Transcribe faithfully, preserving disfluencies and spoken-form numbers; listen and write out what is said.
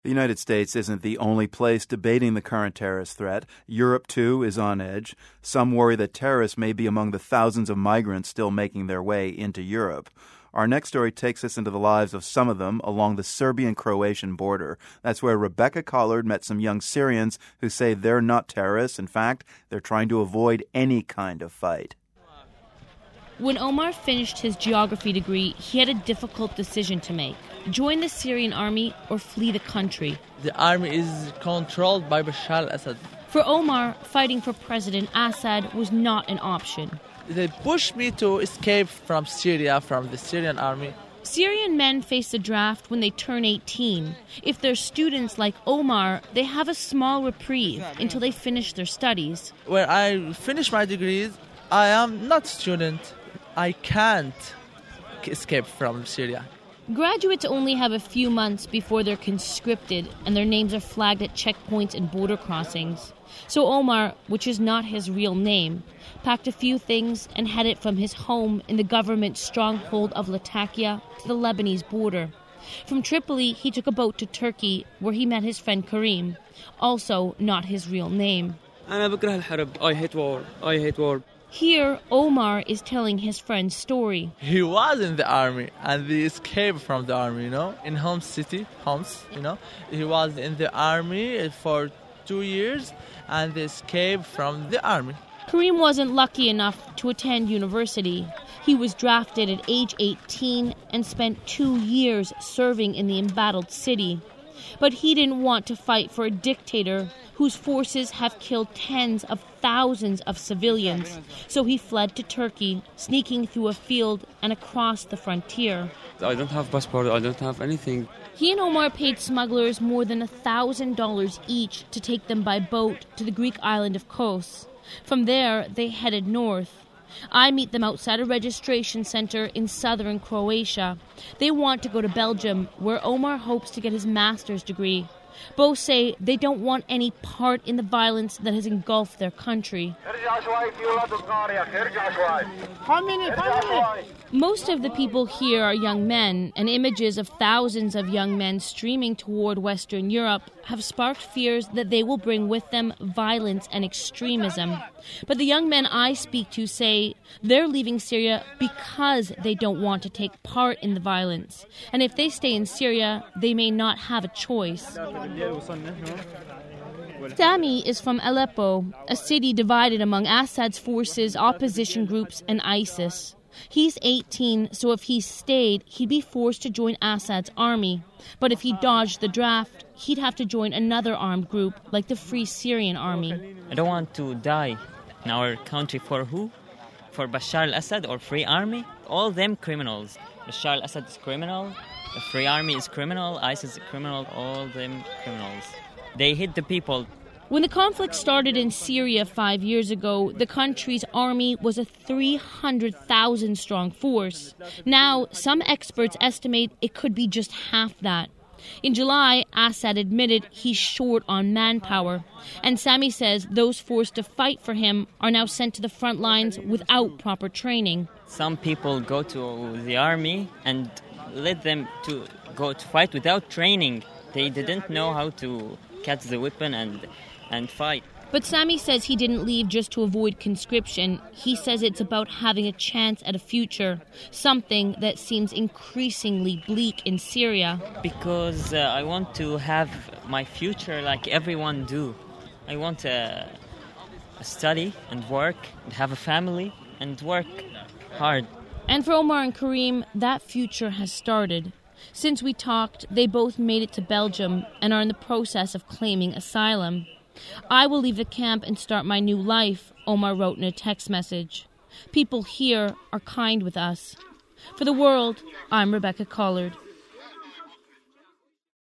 The United States isn't the only place debating the current terrorist threat. Europe, too, is on edge. Some worry that terrorists may be among the thousands of migrants still making their way into Europe. Our next story takes us into the lives of some of them along the Serbian-Croatian border. That's where Rebecca Collard met some young Syrians who say they're not terrorists. In fact, they're trying to avoid any kind of fight. When Omar finished his geography degree, he had a difficult decision to make. Join the Syrian army or flee the country. The army is controlled by Bashar al-Assad. For Omar, fighting for President Assad was not an option. They pushed me to escape from Syria, from the Syrian army. Syrian men face the draft when they turn eighteen. If they're students like Omar, they have a small reprieve until they finish their studies. When I finish my degrees, I am not a student. I can't escape from Syria. Graduates only have a few months before they're conscripted and their names are flagged at checkpoints and border crossings. So Omar, which is not his real name, packed a few things and headed from his home in the government stronghold of Latakia to the Lebanese border. From Tripoli, he took a boat to Turkey, where he met his friend Karim, also not his real name. I hate war. I hate war. Here, Omar is telling his friend's story. He was in the army and he escaped from the army, you know, in Homs city, Homs, you know. He was in the army for two years and they escaped from the army. Karim wasn't lucky enough to attend university. He was drafted at age eighteen and spent two years serving in the embattled city. But he didn't want to fight for a dictator whose forces have killed tens of thousands of civilians. So he fled to Turkey, sneaking through a field and across the frontier. I don't have passport, I don't have anything. He and Omar paid smugglers more than one thousand dollars each to take them by boat to the Greek island of Kos. From there, they headed north. I meet them outside a registration center in southern Croatia. They want to go to Belgium, where Omar hopes to get his master's degree. Both say they don't want any part in the violence that has engulfed their country. Most of the people here are young men, and images of thousands of young men streaming toward Western Europe have sparked fears that they will bring with them violence and extremism. But the young men I speak to say they're leaving Syria because they don't want to take part in the violence. And if they stay in Syria, they may not have a choice. Sami is from Aleppo, a city divided among Assad's forces, opposition groups, and ISIS. He's eighteen, so if he stayed, he'd be forced to join Assad's army. But if he dodged the draft, he'd have to join another armed group, like the Free Syrian Army. I don't want to die in our country for who? For Bashar al-Assad or Free Army? All them criminals. Bashar al-Assad is criminal, the Free Army is criminal, ISIS is criminal, all them criminals. They hit the people. When the conflict started in Syria five years ago, the country's army was a three hundred thousand strong force. Now, some experts estimate it could be just half that. In July, Assad admitted he's short on manpower. And Sami says those forced to fight for him are now sent to the front lines without proper training. Some people go to the army and let them to go to fight without training. They didn't know how to catch the weapon and and fight. But Sami says he didn't leave just to avoid conscription. He says it's about having a chance at a future, something that seems increasingly bleak in Syria. Because uh, I want to have my future like everyone do. I want to uh, study and work and have a family and work hard. And for Omar and Karim, that future has started. Since we talked, they both made it to Belgium and are in the process of claiming asylum. I will leave the camp and start my new life, Omar wrote in a text message. People here are kind with us. For The World, I'm Rebecca Collard.